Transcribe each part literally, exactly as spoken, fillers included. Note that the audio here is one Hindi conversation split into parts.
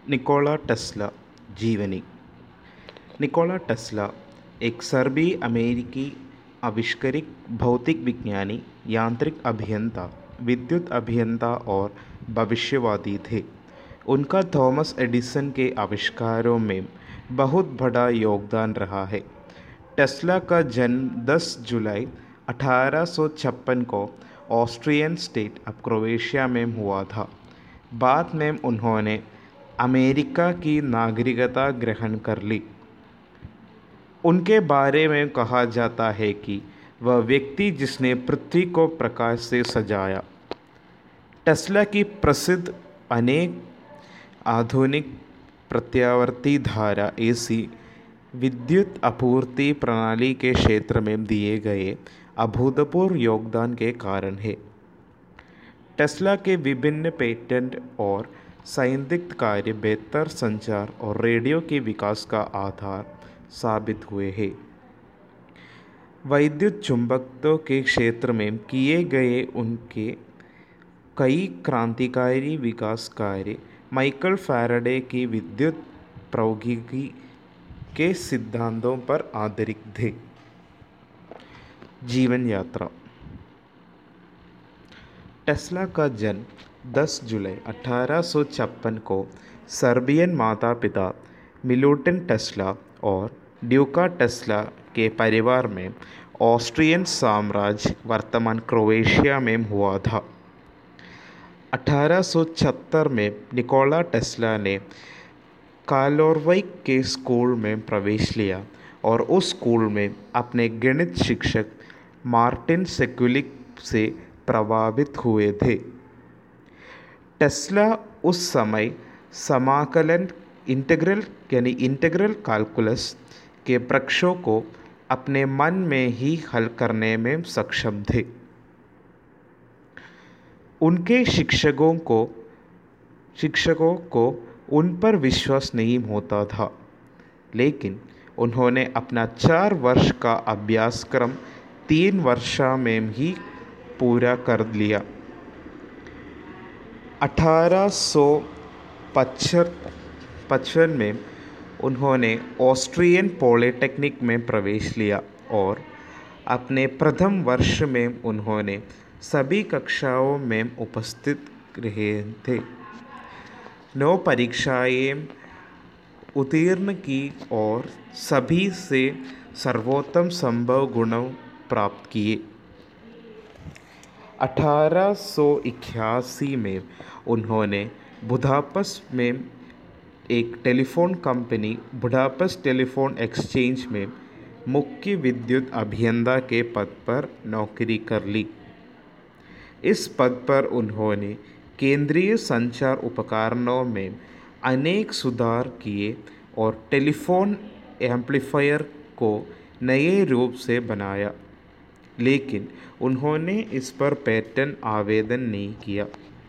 निकोला टेस्ला जीवनी। निकोला टेस्ला एक सर्बी अमेरिकी आविष्कारक, भौतिक विज्ञानी, यांत्रिक अभियंता, विद्युत अभियंता और भविष्यवादी थे। उनका थॉमस एडिसन के आविष्कारों में बहुत बड़ा योगदान रहा है। टेस्ला का जन्म दस जुलाई अठारह सौ छप्पन को ऑस्ट्रियन स्टेट ऑफ क्रोएशिया में हुआ था। बाद में उन्होंने अमेरिका की नागरिकता ग्रहण कर ली। उनके बारे में कहा जाता है कि वह व्यक्ति जिसने पृथ्वी को प्रकाश से सजाया। टेस्ला की प्रसिद्ध अनेक आधुनिक प्रत्यावर्ती धारा एसी विद्युत आपूर्ति प्रणाली के क्षेत्र में दिए गए अभूतपूर्व योगदान के कारण है। टेस्ला के विभिन्न पेटेंट और सैद्धांतिक कार्य बेहतर संचार और रेडियो के विकास का आधार साबित हुए हैं। वैद्युत चुंबकत्व के क्षेत्र में किए गए उनके कई क्रांतिकारी विकास कार्य माइकल फैराडे की विद्युत प्रौद्योगिकी के सिद्धांतों पर आधारित थे। जीवन यात्रा। टेस्ला का जन्म दस जुलाई अठारह सौ छप्पन को सर्बियन माता पिता मिलुटिन टेस्ला और ड्यूका टेस्ला के परिवार में ऑस्ट्रियन साम्राज्य वर्तमान क्रोएशिया में हुआ था। अठारह सौ छिहत्तर में निकोला टेस्ला ने कार्लोवैक के स्कूल में प्रवेश लिया और उस स्कूल में अपने गणित शिक्षक मार्टिन सेकुलिक से प्रभावित हुए थे। टेस्ला उस समय समाकलन इंटीग्रल यानी इंटीग्रल कैलकुलस के प्रश्नों को अपने मन में ही हल करने में सक्षम थे। उनके शिक्षकों को शिक्षकों को उन पर विश्वास नहीं होता था, लेकिन उन्होंने अपना चार वर्ष का अभ्यासक्रम तीन वर्ष में ही पूरा कर लिया। अठारह सौ पचपन में उन्होंने ऑस्ट्रियन पॉलिटेक्निक में प्रवेश लिया और अपने प्रथम वर्ष में उन्होंने सभी कक्षाओं में उपस्थित रहे थे। नौ परीक्षाएं उत्तीर्ण की और सभी से सर्वोत्तम संभव गुण प्राप्त किए। अठारह सौ इक्यासी में उन्होंने बुदापेस्ट में एक telephone company Budapest telephone exchange में मुख्य विद्युत अभियंता के पद पर नौकरी कर ली। इस पद पर उन्होंने केंद्रीय संचार उपकरणों में अनेक सुधार किए और टेलीफोन एम्पलीफायर को नए रूप से बनाया, लेकिन उन्होंने इस पर पेटेंट आवेदन नहीं किया।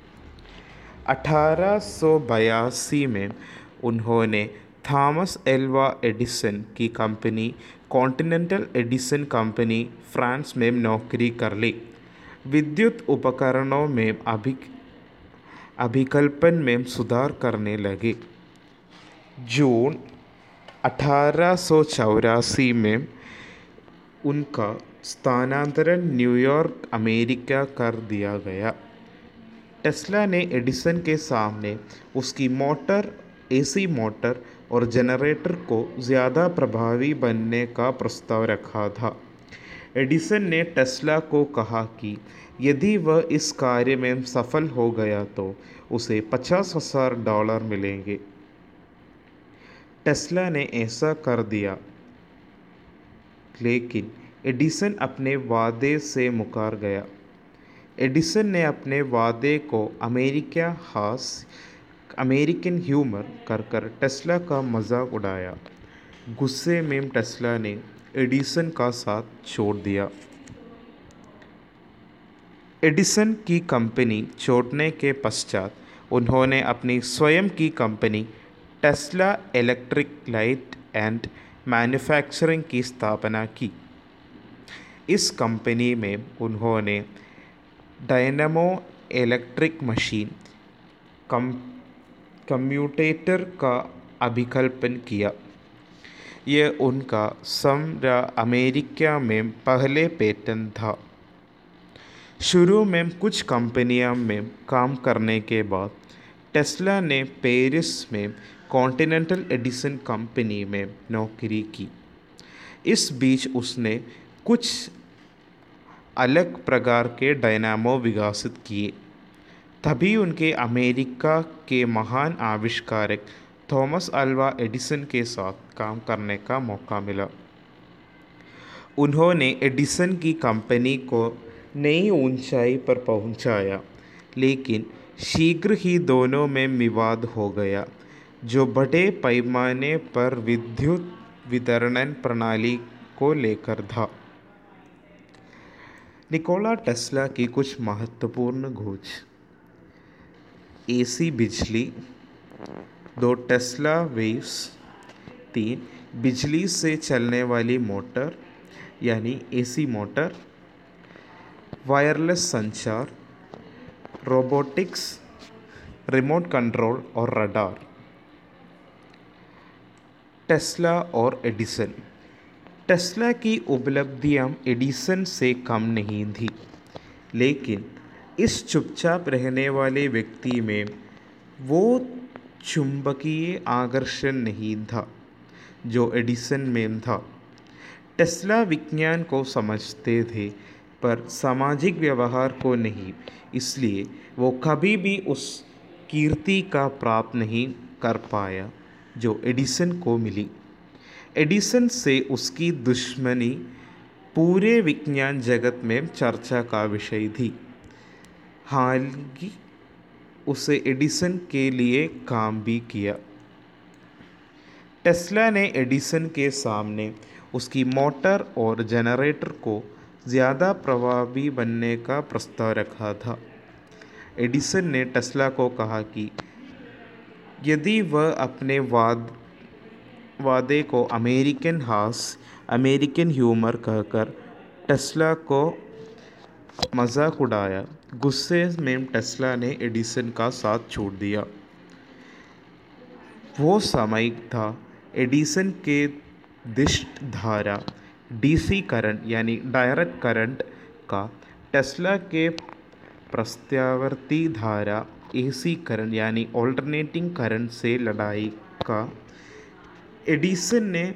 अठारह सौ बयासी में उन्होंने थॉमस एल्वा एडिसन की company Continental Edison company France में नौकरी कर ली। विद्युत उपकरणों में अभि अभिकल्पन में सुधार करने लगे। जून अठारह सौ चौरासी में उनका स्थानांतरण न्यूयॉर्क अमेरिका कर दिया गया। टेस्ला ने एडिसन के सामने उसकी मोटर, एसी मोटर और जनरेटर को ज़्यादा प्रभावी बनने का प्रस्ताव रखा था। एडिसन ने टेस्ला को कहा कि यदि वह इस कार्य में सफल हो गया तो उसे पचास हजार डॉलर मिलेंगे। टेस्ला ने ऐसा कर दिया, लेकिन एडिसन अपने वादे से मुकर गया। एडिसन ने अपने वादे को अमेरिका हास्य अमेरिकन ह्यूमर कर कर टेस्ला का मजाक उड़ाया। गुस्से में टेस्ला ने एडिसन का साथ छोड़ दिया। एडिसन की कंपनी छोड़ने के पश्चात उन्होंने अपनी स्वयं की company Tesla electric light and manufacturing की स्थापना की। इस कंपनी में उन्होंने डायनामो इलेक्ट्रिक मशीन, कम कम्यूटेटर का अभिकल्पन किया। यह उनका समरा अमेरिका में पहले पेटेंट था। शुरू में कुछ कंपनियों में काम करने के बाद टेस्ला ने पेरिस में कॉन्टिनेंटल एडिसन कंपनी में नौकरी की। इस बीच उसने कुछ अलग प्रकार के डायनामो विकसित किए। तभी उनके अमेरिका के महान आविष्कारक थॉमस अल्वा एडिसन के साथ काम करने का मौका मिला। उन्होंने एडिसन की कंपनी को नई ऊंचाई पर पहुंचाया, लेकिन शीघ्र ही दोनों में विवाद हो गया, जो बड़े पैमाने पर विद्युत वितरण प्रणाली को लेकर था। निकोला टेस्ला की कुछ महत्वपूर्ण खोज। एसी बिजली, दो टेस्ला वेव्स। तीन बिजली से चलने वाली मोटर यानी एसी मोटर। वायरलेस संचार, रोबोटिक्स, रिमोट कंट्रोल और रडार। टेस्ला और एडिसन। टेस्ला की उपलब्धियां एडिसन से कम नहीं थी, लेकिन इस चुपचाप रहने वाले व्यक्ति में वो चुंबकीय आकर्षण नहीं था जो एडिसन में था। टेस्ला विज्ञान को समझते थे, पर सामाजिक व्यवहार को नहीं, इसलिए वो कभी भी उस कीर्ति का प्राप्त नहीं कर पाया जो एडिसन को मिली। एडिसन से उसकी दुश्मनी पूरे विज्ञान जगत में चर्चा का विषय थी। हालांकि उसे एडिसन के लिए काम भी किया। टेस्ला ने एडिसन के सामने उसकी मोटर और जनरेटर को ज़्यादा प्रभावी बनने का प्रस्ताव रखा था। एडिसन ने टेस्ला को कहा कि यदि वह अपने वाद वादे को अमेरिकन हास्य, अमेरिकन ह्यूमर कहकर टेस्ला को मजाक उड़ाया। गुस्से में टेस्ला ने एडिसन का साथ छोड़ दिया। वो समय था एडिसन के दिष्ट धारा डीसी करंट यानी डायरेक्ट करंट का टेस्ला के प्रत्यावर्ती धारा एसी करंट यानी ऑल्टरनेटिंग करंट से लड़ाई का। एडिसन ने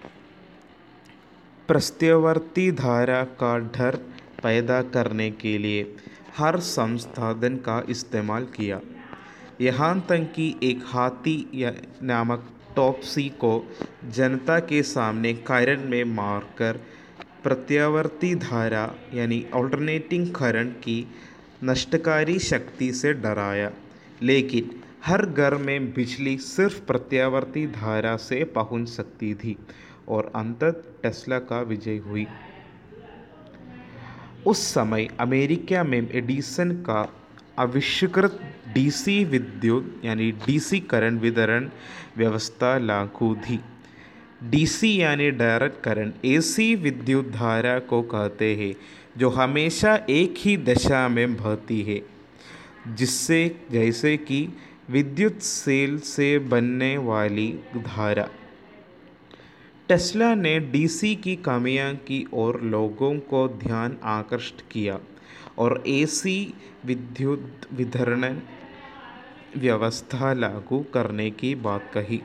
प्रत्यावर्ती धारा का डर पैदा करने के लिए हर संसाधन का इस्तेमाल किया, यहाँ तक कि एक हाथी या नामक टॉप्सी को जनता के सामने करंट में मारकर प्रत्यावर्ती धारा यानी ऑल्टरनेटिंग करंट की नष्टकारी शक्ति से डराया। लेकिन हर घर में बिजली सिर्फ प्रत्यावर्ती धारा से पहुंच सकती थी और अंततः टेस्ला का विजय हुई। उस समय अमेरिका में एडिसन का आविष्कृत डीसी विद्युत यानी डीसी करंट वितरण व्यवस्था लागू थी। डीसी यानी डायरेक्ट करंट एसी विद्युत धारा को कहते हैं जो हमेशा एक ही दिशा में बहती है, जिससे जैसे कि विद्युत सेल से बनने वाली धारा। टेस्ला ने डीसी की कमियां की और लोगों को ध्यान आकर्षित किया और एसी विद्युत वितरण व्यवस्था लागू करने की बात कही।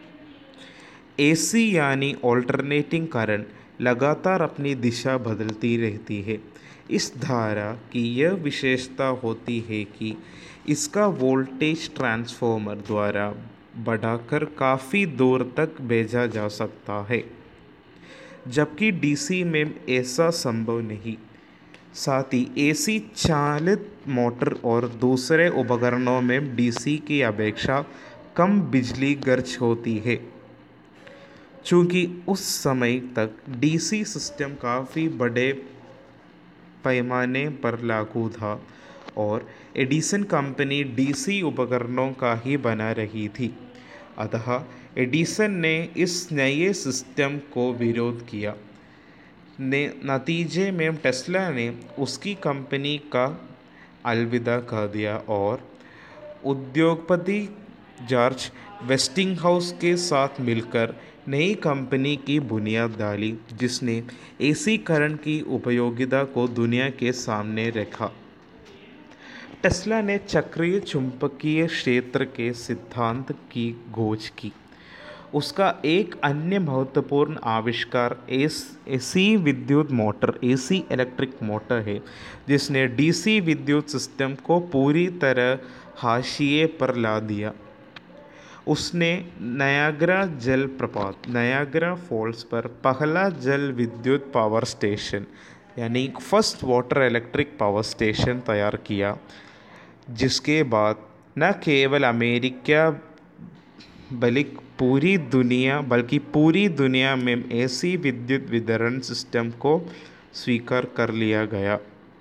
एसी यानी ऑल्टरनेटिंग करंट लगातार अपनी दिशा बदलती रहती है। इस धारा की यह विशेषता होती है कि इसका वोल्टेज ट्रांसफार्मर द्वारा बढ़ाकर काफ़ी दूर तक भेजा जा सकता है, जबकि डीसी में ऐसा संभव नहीं। साथ ही एसी चालित मोटर और दूसरे उपकरणों में डीसी की अपेक्षा कम बिजली खर्च होती है। चूँकि उस समय तक डीसी सिस्टम काफ़ी बड़े पैमाने पर लागू था और एडिसन कंपनी डीसी उपकरणों का ही बना रही थी, अतः एडिसन ने इस नए सिस्टम को विरोध किया। ने नतीजे में टेस्ला ने उसकी कंपनी का अलविदा कह दिया और उद्योगपति जॉर्ज वेस्टिंगहाउस के साथ मिलकर नई कंपनी की बुनियाद डाली, जिसने एसी करंट की उपयोगिता को दुनिया के सामने रखा। टेस्ला ने चक्रीय चुंबकीय क्षेत्र के सिद्धांत की खोज की। उसका एक अन्य महत्वपूर्ण आविष्कार एस एसी विद्युत मोटर एसी इलेक्ट्रिक मोटर है, जिसने डीसी विद्युत सिस्टम को पूरी तरह हाशिए पर ला दिया। उसने नायाग्रा जलप्रपात नायाग्रा फॉल्स पर पहला जल विद्युत पावर स्टेशन यानी first water electric power station तैयार किया, जिसके बाद न केवल अमेरिका बल्कि पूरी दुनिया बल्कि पूरी दुनिया में एसी विद्युत वितरण सिस्टम को स्वीकार कर लिया गया।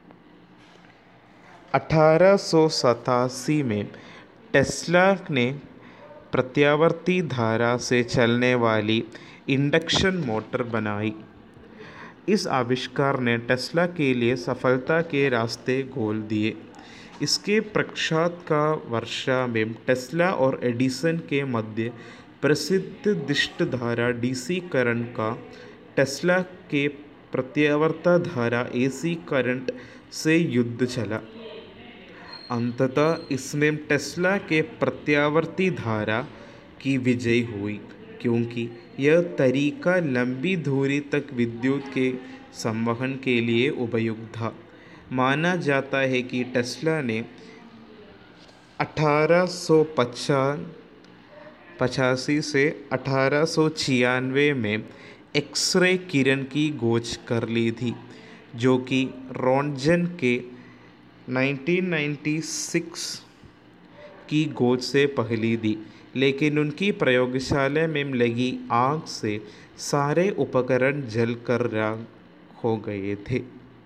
अठारह सौ सतासी में टेस्ला ने प्रत्यावर्ती धारा से चलने वाली इंडक्शन मोटर बनाई। इस आविष्कार ने टेस्ला के लिए सफलता के रास्ते खोल दिए। इसके पश्चात का वर्षों में टेस्ला और एडिसन के मध्य प्रसिद्ध दिष्ट धारा डीसी करंट का टेस्ला के प्रत्यावर्त धारा एसी करंट से युद्ध चला। अंततः इसमें टेस्ला के प्रत्यावर्ती धारा की विजय हुई, क्योंकि यह तरीका लंबी दूरी तक विद्युत के संवहन के लिए उपयुक्त था। माना जाता है कि टेस्ला ने अठारह सौ पचासी से अठारह सौ छियानवे में एक्स-रे किरण की खोज कर ली थी, जो कि रोंटगन के उन्नीस सौ छियानवे की खोज से पहली थी, लेकिन उनकी प्रयोगशाला में लगी आग से सारे उपकरण जल कर राख हो गए थे।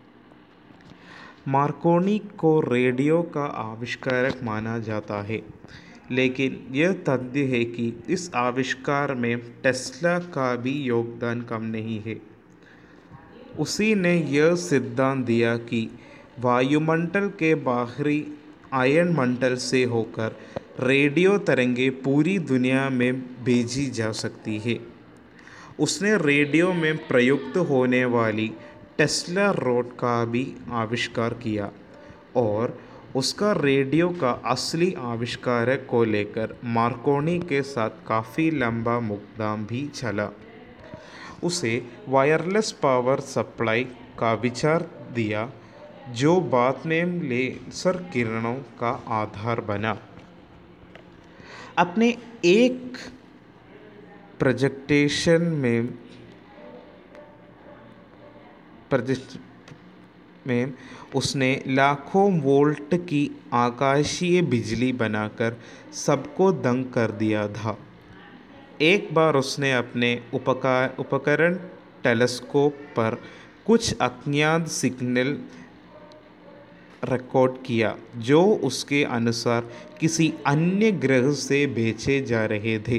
मार्कोनी को रेडियो का आविष्कारक माना जाता है, लेकिन यह तथ्य है कि इस आविष्कार में टेस्ला का भी योगदान कम नहीं है। उसी ने यह सिद्धांत दिया कि वायुमंडल के बाहरी आयन मंडल से होकर रेडियो तरंगें पूरी दुनिया में भेजी जा सकती है। उसने रेडियो में प्रयुक्त होने वाली टेस्ला रॉड का भी आविष्कार किया और उसका रेडियो का असली आविष्कारक को लेकर मार्कोनी के साथ काफ़ी लंबा मुकदमा भी चला। उसे वायरलेस पावर सप्लाई का विचार दिया, जो बाद में लेज़र किरणों का आधार बना। अपने एक प्रेजेंटेशन में प्रोजेक्ट में उसने लाखों वोल्ट की आकाशीय बिजली बनाकर सबको दंग कर दिया था। एक बार उसने अपने उपकार उपकरण टेलीस्कोप पर कुछ अज्ञात सिग्नल रिकॉर्ड किया, जो उसके अनुसार किसी अन्य ग्रह से भेजे जा रहे थे।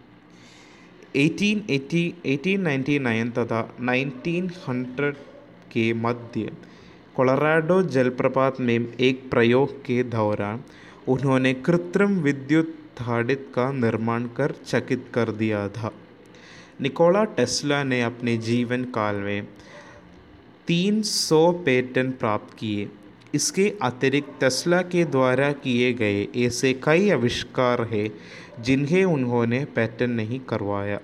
अठारह सौ निन्यानवे तथा उन्नीस सौ के मध्य कोलोराडो जलप्रपात में एक प्रयोग के दौरान उन्होंने कृत्रिम विद्युत धारित का निर्माण कर चकित कर दिया था। निकोला टेस्ला ने अपने जीवन काल में तीन सौ पेटेंट प्राप्त किए। इसके अतिरिक्त टेस्ला के द्वारा किए गए ऐसे कई आविष्कार हैं जिन्हें उन्होंने पेटेंट नहीं करवाया।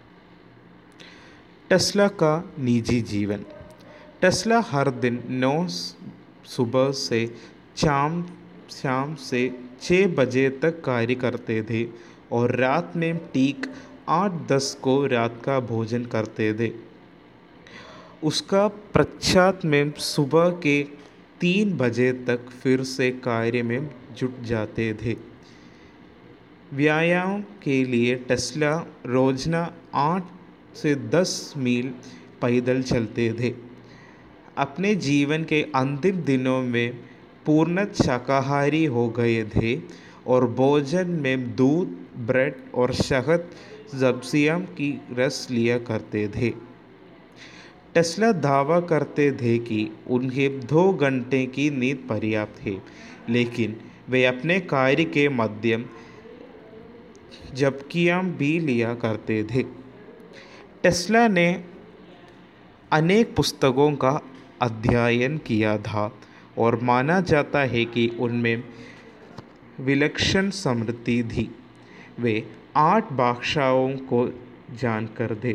टेस्ला का निजी जीवन। टेस्ला हर दिन नौ सुबह से शाम शाम से छः बजे तक कार्य करते थे और रात में ठीक आठ दस को रात का भोजन करते थे। उसका पश्चात में सुबह के तीन बजे तक फिर से कार्य में जुट जाते थे। व्यायाम के लिए टेस्ला रोजाना आठ से दस मील पैदल चलते थे। अपने जीवन के अंतिम दिनों में पूर्णतः शाकाहारी हो गए थे और भोजन में दूध, ब्रेड और शहद सब्जियों की रस लिया करते थे। टेस्ला दावा करते थे कि उन्हें दो घंटे की नींद पर्याप्त है, लेकिन वे अपने कार्य के मध्यम झपकियाँ भी लिया करते थे। टेस्ला ने अनेक पुस्तकों का अध्ययन किया था और माना जाता है कि उनमें विलक्षण स्मृति थी। वे आठ भाषाओं को जानकर थे,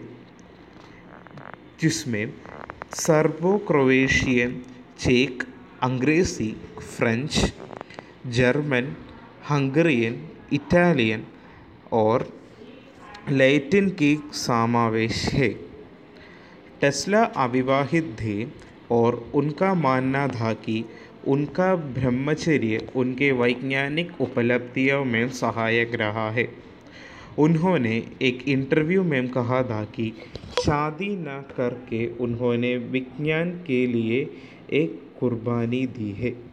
जिसमें सर्बो क्रोएशियन, चेक, अंग्रेज़ी, फ्रेंच, जर्मन, हंगरियन, इटालियन और लैटिन की समावेश है। टेस्ला अविवाहित थे और उनका मानना था कि उनका ब्रह्मचर्य उनके वैज्ञानिक उपलब्धियों में सहायक रहा है। उन्होंने एक इंटरव्यू में कहा था कि शादी न करके उन्होंने विज्ञान के लिए एक कुर्बानी दी है।